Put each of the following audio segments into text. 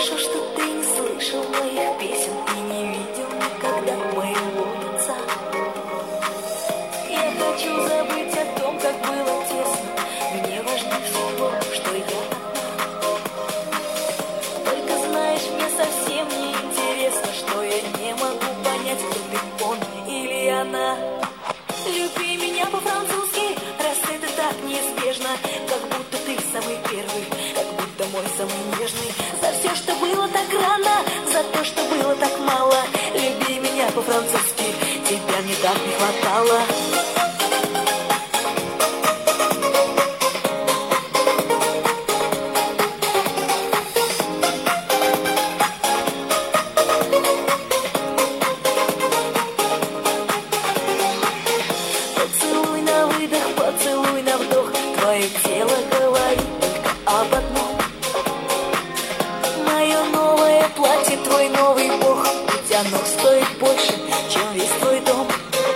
Хорошо, что ты не слышал моих песен и не видел никогда моего лица. Я хочу забыть о том, как было тесно. Мне важнее всего, что я одна. Только знаешь, мне совсем не интересно, что я не могу понять, кто ты, он или она. Люби меня по-французски, раз это так неизбежно, как будто ты самый первый, как будто мой самый нежный. За все, что было так рано, за то, что было так мало. Люби меня по-французски, тебя мне так не хватало. Поцелуй на выдох, поцелуй на вдох. Твое тело говорит только об одном. Мое новое платье, твой новый бог. Ведь оно стоит больше, чем весь твой дом.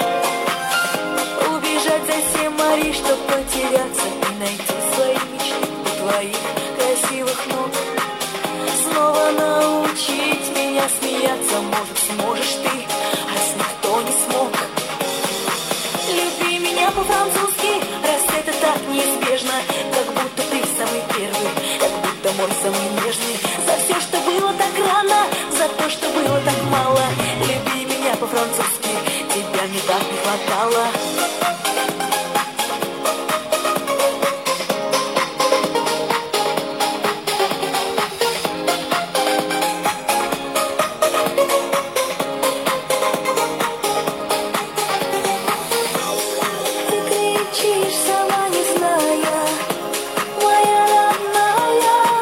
Убежать за 7 морей, чтоб потеряться и найти свои мечты у твоих красивых ног. Снова научить меня смеяться, может, сможешь ты, раз никто не смог. Люби меня по-французски, раз это так неизбежно, как будто ты самый первый, как будто мой самый нежный. За все, что было так рано, за то, что было так мало. Люби меня по-французски, тебя мне так не хватало. Ты кричишь, сама не зная, моя родная.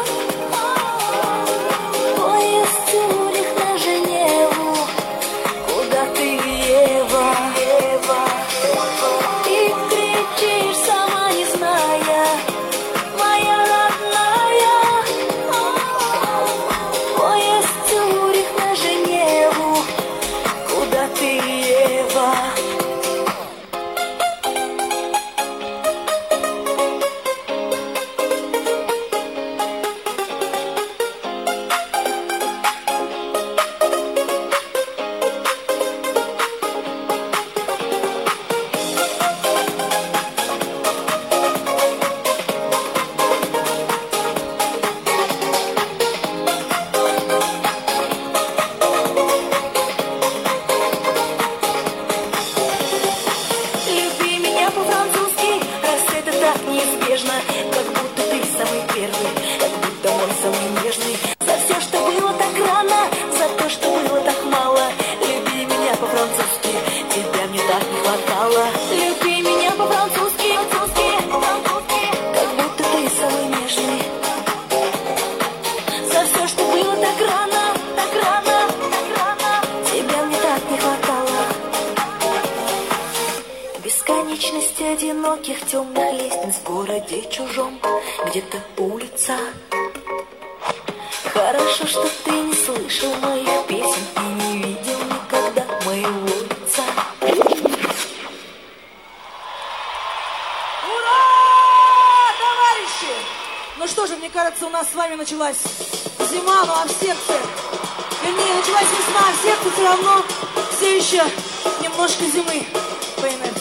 Поезд Цюрих на Женеву, куда ты, Ева? Ты кричишь, сама не зная, моя родная. Поезд Цюрих на Женеву, куда ты, Ева? Люби меня по-французски, раз это так неизбежно, как будто ты самый первый, как будто мой самый нежный. За все, что было так рано, за то, что было так мало. Люби меня по-французски, тебя мне так не хватало. Люби меня по-французски, как будто ты самый нежный. За все, что было так рано, тебя мне так не хватало. Бесконечность одиноких темных лестниц в городе чужом, где-то улица. Хорошо, что ты не слышал моих песен и не видел никогда моего лица. Ура, товарищи! Ну что же, мне кажется, у нас с вами началась зима, ну а в сердце, вернее, началась весна, а в сердце все равно все еще немножко зимы по инерции.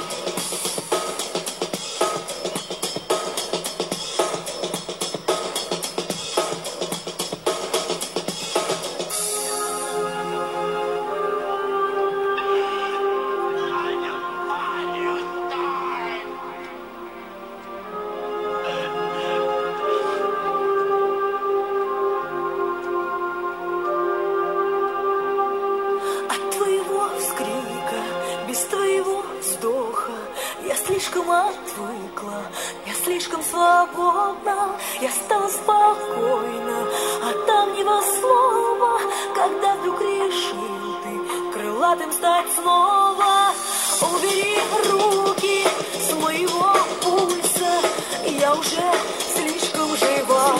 От твоего вскрика, без твоего вздоха я слишком отвыкла, я слишком свободна, я стала спокойна, а там не во слова, когда вдруг решил ты крылатым стать снова. Убери руки с моего пульса, я уже слишком жива.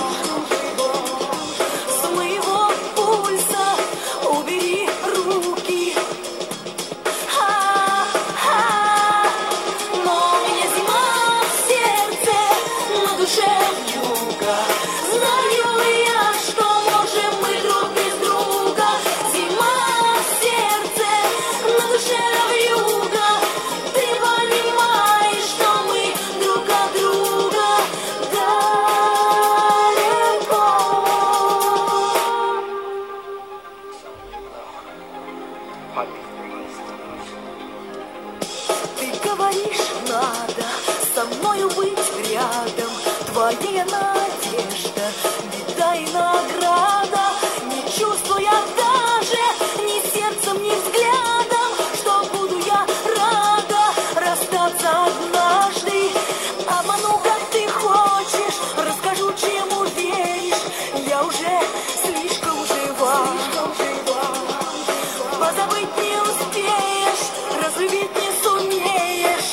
С моего пульса убери руки. Но у меня зима в сердце, на душе вьюга. Знаю я, что можем уже слишком жива. Позабыть не успеешь, разлюбить не сумеешь.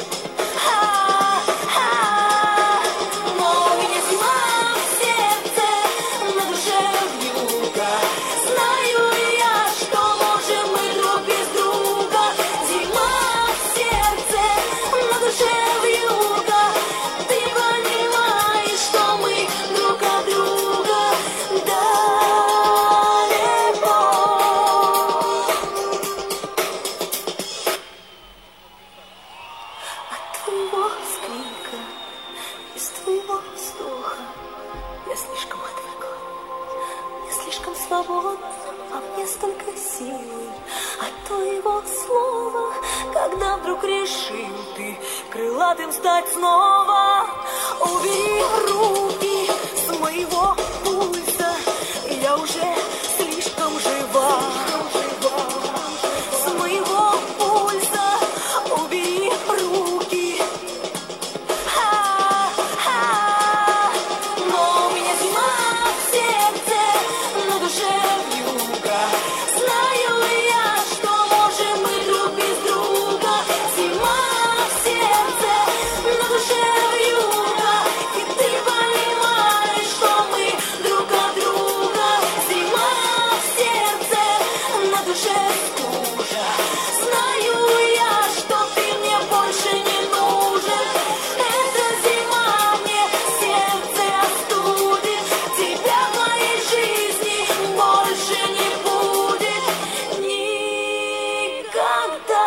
Но у меня зима в сердце, на душе вьюга. Знаю я, что можем мы друг без друга. Зима в сердце, на душе вьюга. Ты понимаешь, что мы друг от друга далеко. От твоего взгляда, из твоего вздоха я слишком отвыкла, я слишком свободна, а мне столько силы. От твоего слова, когда вдруг решил ты крылатым стать снова, убери руки с моего пульса, я уже слишком жива. С моего пульса убери руки. Но у меня зима в сердце, на душе вьюга. Знаю я, что можем мы друг без друга. Зима в сердце, на душе вьюга. И ты понимаешь, что мы друг от друга. Зима в сердце, на душе стужа. Знаю я, что ты мне больше не нужен. Эта зима мне сердце остудит. Тебя в моей жизни больше не будет никогда.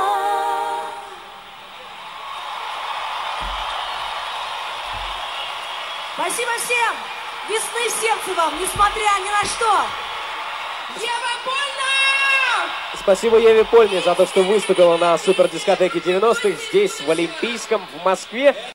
Спасибо всем! Весны сердца вам, несмотря ни на что! Ева Польна! Спасибо Еве Польне за то, что выступила на супердискотеке 90-х здесь, в Олимпийском, в Москве.